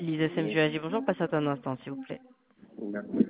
Lisa SMJAG, bonjour, passez un instant, s'il vous plaît. D'accord.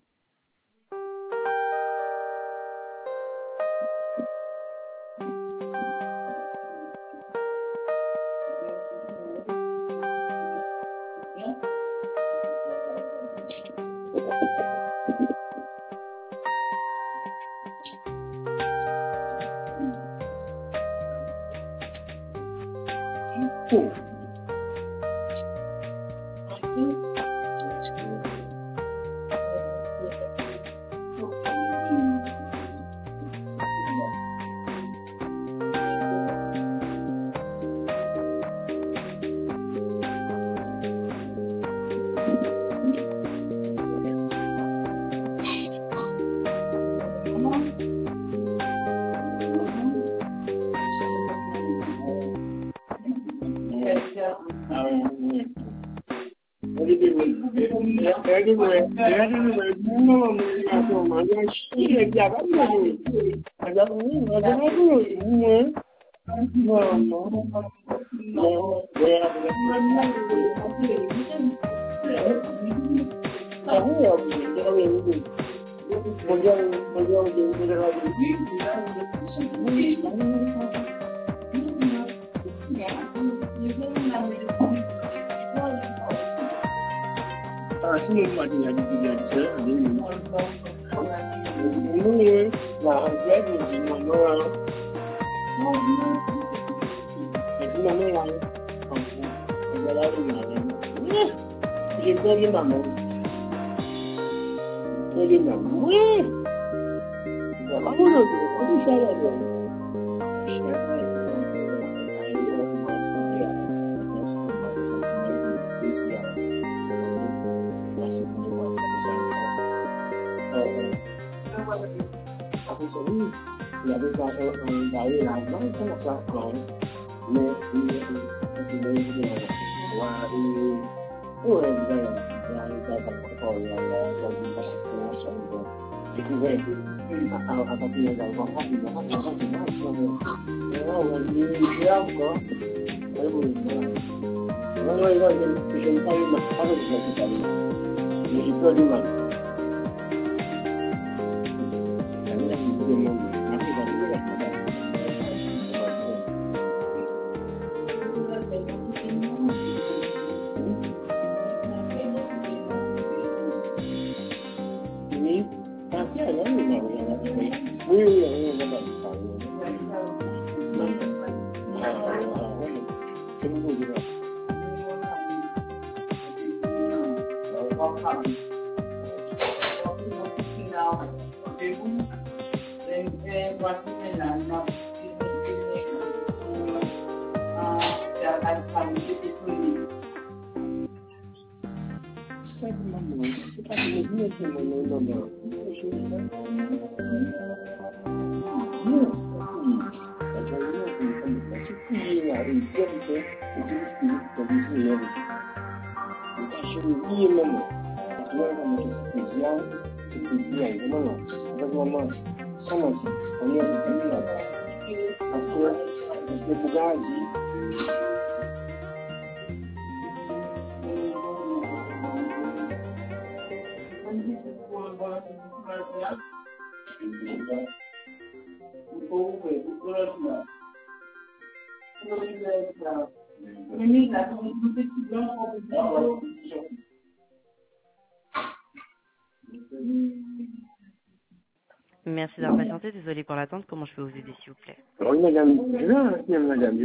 Merci d'avoir patienté, désolé pour l'attente, comment je peux vous aider, s'il vous plaît? Oui, madame, madame,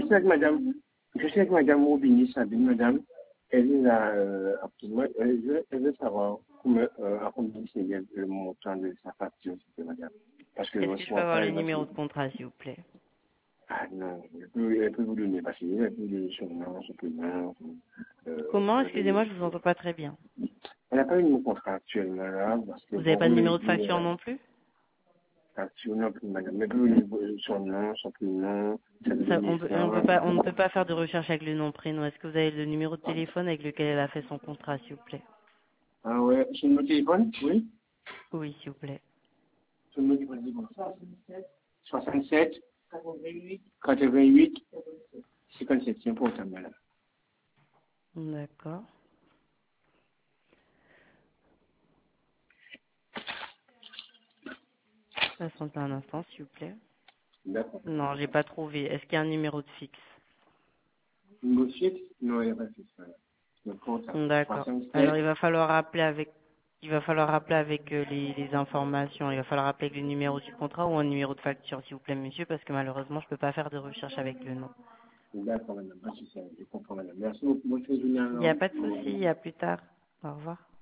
je sais que madame Aubigny Sabine, madame, elle est là, absolument, elle veut savoir comment, à combien c'est le montant de sa facture, madame. Parce que Est-ce que je peux avoir le numéro de contrat, s'il vous plaît? Ah non, elle peut vous donner, parce qu'il y a plus de son nom, son prénom. Comment? Excusez-moi, je vous entends pas très bien. Elle n'a pas eu de contrat actuellement, là, parce que Vous n'avez bon, pas de numéro de facture non plus? facture non plus, madame. Mais vous son nom, son prénom, Ça, on ne peut pas faire de recherche avec le nom prénom. Est-ce que vous avez le numéro de téléphone avec lequel elle a fait son contrat, s'il vous plaît? Ah ouais, c'est le téléphone, oui? Oui, s'il vous plaît. C'est le téléphone, 67 88 57, c'est important, madame. D'accord. Patientez un instant, s'il vous plaît. D'accord. Non, j'ai pas trouvé. Est-ce qu'il y a un numéro de fixe? Numéro fixe? Non, il n'y a pas de fixe. Le comptable. D'accord. Alors 67. il va falloir rappeler avec les informations. Il va falloir rappeler avec le numéro du contrat ou un numéro de facture, s'il vous plaît, monsieur, parce que malheureusement, je peux pas faire de recherche avec le nom. D'accord, madame. Pas de souci, je comprends, madame. Merci beaucoup. Bonne journée Il n'y a pas de à souci, vous. à plus tard. Au revoir.